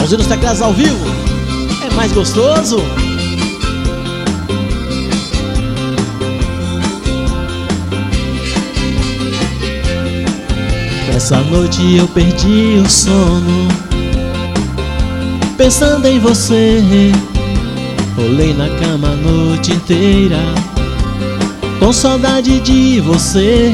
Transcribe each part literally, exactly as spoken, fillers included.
Chãozinho dos teclados ao vivo é mais gostoso. Essa noite eu perdi o sono pensando em você. Rolei na cama a noite inteira com saudade de você.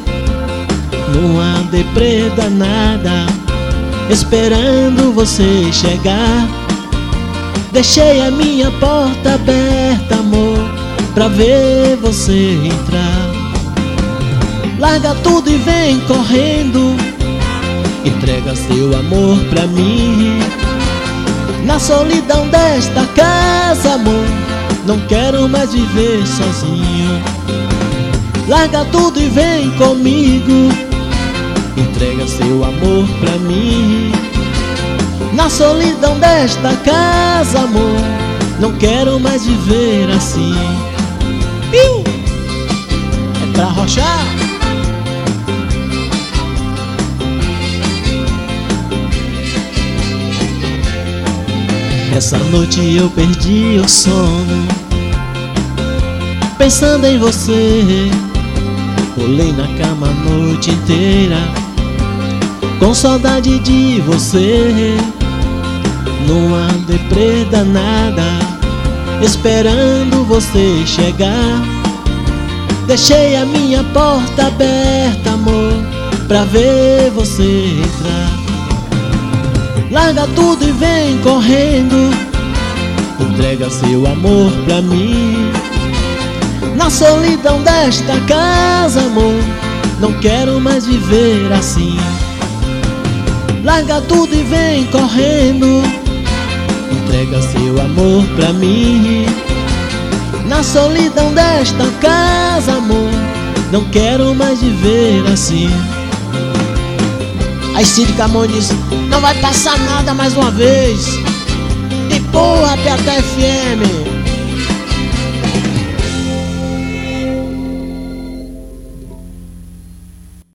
Numa deprê danada, esperando você chegar. Deixei a minha porta aberta, amor, pra ver você entrar. Larga tudo e vem correndo, entrega seu amor pra mim. Na solidão desta casa, amor, não quero mais viver sozinho. Larga tudo e vem comigo, entrega seu amor pra mim. Na solidão desta casa, amor, não quero mais viver assim. Piu! É pra arrochar. Essa noite eu perdi o sono pensando em você. Rolei na cama a noite inteira com saudade de você. Numa deprê danada, esperando você chegar. Deixei a minha porta aberta, amor, pra ver você entrar. Larga tudo e vem correndo, entrega seu amor pra mim. Na solidão desta casa, amor, não quero mais viver assim. Larga tudo e vem correndo, entrega seu amor pra mim. Na solidão desta casa, amor, não quero mais viver assim. Aí Cid Camões diz: não vai passar nada mais uma vez. E porra, P T F M.